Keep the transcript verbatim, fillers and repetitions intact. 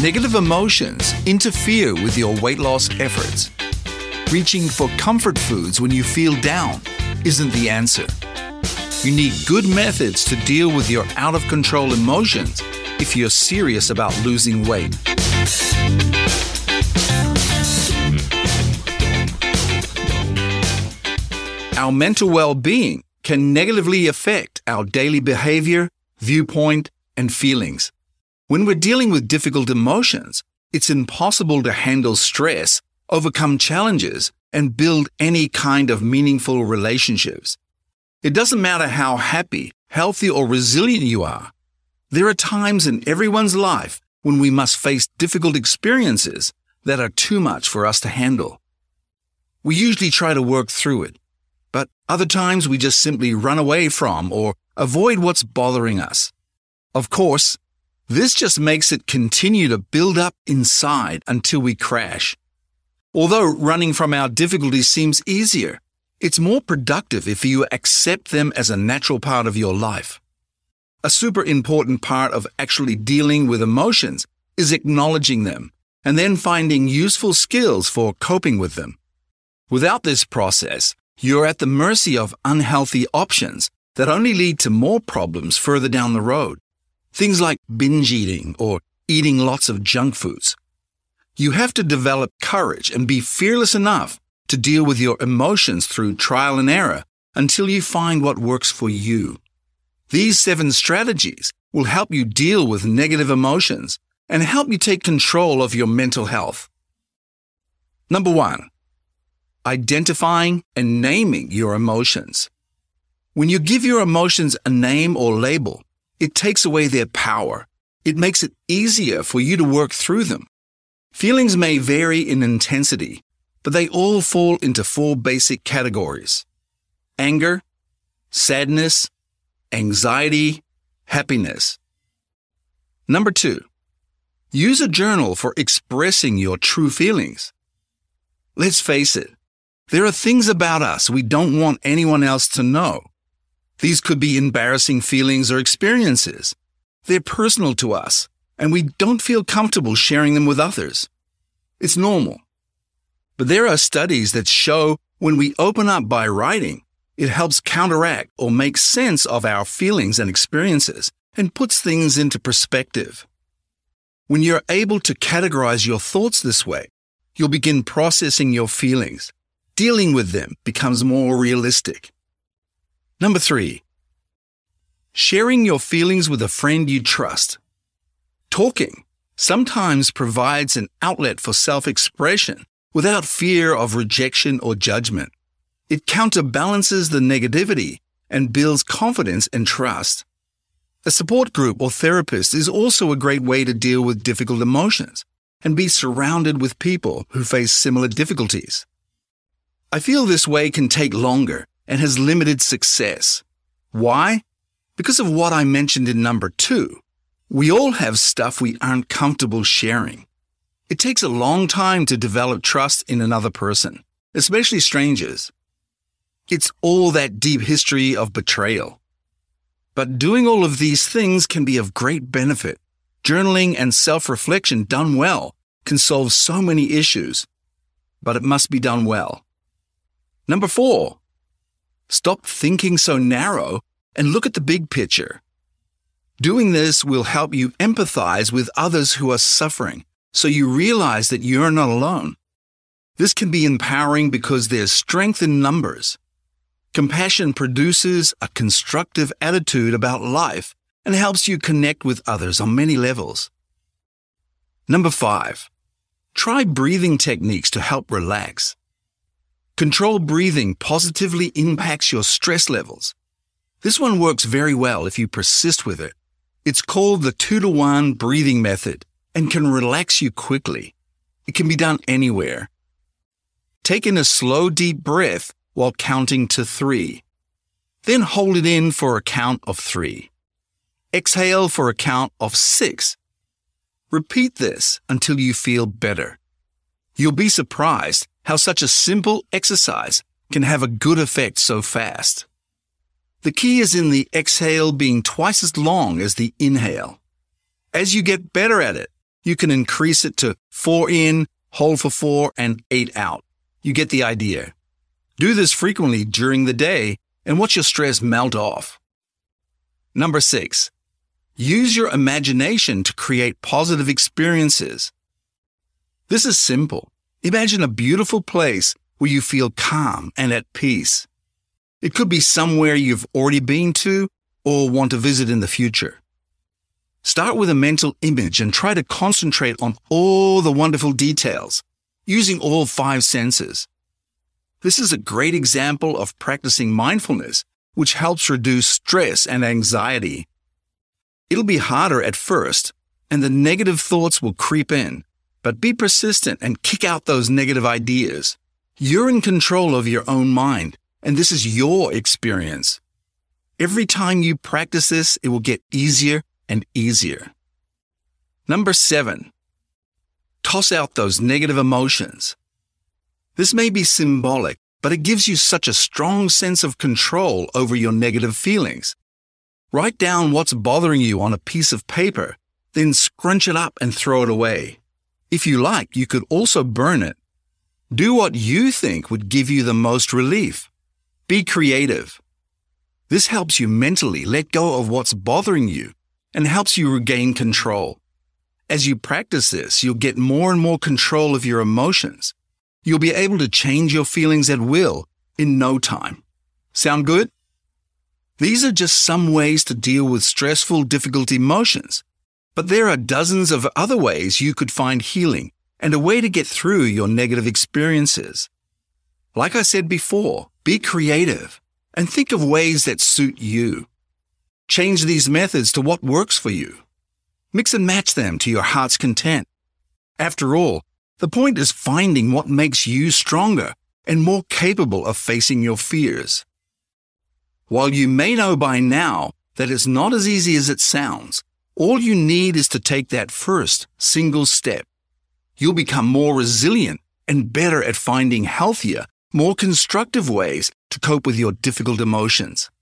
Negative emotions interfere with your weight loss efforts. Reaching for comfort foods when you feel down isn't the answer. You need good methods to deal with your out-of-control emotions if you're serious about losing weight. Our mental well-being can negatively affect our daily behavior, viewpoint, and feelings. When we're dealing with difficult emotions, it's impossible to handle stress, overcome challenges, and build any kind of meaningful relationships. It doesn't matter how happy, healthy, or resilient you are. There are times in everyone's life when we must face difficult experiences that are too much for us to handle. We usually try to work through it, but other times we just simply run away from or avoid what's bothering us. Of course, this just makes it continue to build up inside until we crash. Although running from our difficulties seems easier, it's more productive if you accept them as a natural part of your life. A super important part of actually dealing with emotions is acknowledging them and then finding useful skills for coping with them. Without this process, you're at the mercy of unhealthy options that only lead to more problems further down the road. Things like binge eating or eating lots of junk foods. You have to develop courage and be fearless enough to deal with your emotions through trial and error until you find what works for you. These seven strategies will help you deal with negative emotions and help you take control of your mental health. Number one, identifying and naming your emotions. When you give your emotions a name or label, it takes away their power. It makes it easier for you to work through them. Feelings may vary in intensity, but they all fall into four basic categories: anger, sadness, anxiety, happiness. Number two, use a journal for expressing your true feelings. Let's face it, there are things about us we don't want anyone else to know. These could be embarrassing feelings or experiences. They're personal to us, and we don't feel comfortable sharing them with others. It's normal. But there are studies that show when we open up by writing, it helps counteract or make sense of our feelings and experiences and puts things into perspective. When you're able to categorize your thoughts this way, you'll begin processing your feelings. Dealing with them becomes more realistic. Number three, sharing your feelings with a friend you trust. Talking sometimes provides an outlet for self-expression without fear of rejection or judgment. It counterbalances the negativity and builds confidence and trust. A support group or therapist is also a great way to deal with difficult emotions and be surrounded with people who face similar difficulties. I feel this way can take longer and has limited success. Why? Because of what I mentioned in number two. We all have stuff we aren't comfortable sharing. It takes a long time to develop trust in another person, especially strangers. It's all that deep history of betrayal. But doing all of these things can be of great benefit. Journaling and self-reflection done well can solve so many issues, but it must be done well. Number four, stop thinking so narrow and look at the big picture. Doing this will help you empathize with others who are suffering, so you realize that you're not alone. This can be empowering because there's strength in numbers. Compassion produces a constructive attitude about life and helps you connect with others on many levels. Number five, try breathing techniques to help relax. Controlled breathing positively impacts your stress levels. This one works very well if you persist with it. It's called the two to one breathing method and can relax you quickly. It can be done anywhere. Take in a slow, deep breath while counting to three. Then hold it in for a count of three. Exhale for a count of six. Repeat this until you feel better. You'll be surprised how such a simple exercise can have a good effect so fast. The key is in the exhale being twice as long as the inhale. As you get better at it, You can increase it to four in, hold for four, and eight out. You get the idea. Do this frequently during the day and watch your stress melt off. Number six, use your imagination to create positive experiences. This is simple. Imagine a beautiful place where you feel calm and at peace. It could be somewhere you've already been to or want to visit in the future. Start with a mental image and try to concentrate on all the wonderful details, using all five senses. This is a great example of practicing mindfulness, which helps reduce stress and anxiety. It'll be harder at first, and the negative thoughts will creep in, but be persistent and kick out those negative ideas. You're in control of your own mind, and this is your experience. Every time you practice this, it will get easier and easier. Number seven, toss out those negative emotions. This may be symbolic, but it gives you such a strong sense of control over your negative feelings. Write down what's bothering you on a piece of paper, then scrunch it up and throw it away. If you like, you could also burn it. Do what you think would give you the most relief. Be creative. This helps you mentally let go of what's bothering you and helps you regain control. As you practice this, you'll get more and more control of your emotions. You'll be able to change your feelings at will in no time. Sound good? These are just some ways to deal with stressful, difficult emotions. But there are dozens of other ways you could find healing and a way to get through your negative experiences. Like I said before, be creative and think of ways that suit you. Change these methods to what works for you. Mix and match them to your heart's content. After all, the point is finding what makes you stronger and more capable of facing your fears. While you may know by now that it's not as easy as it sounds, all you need is to take that first single step. You'll become more resilient and better at finding healthier, more constructive ways to cope with your difficult emotions.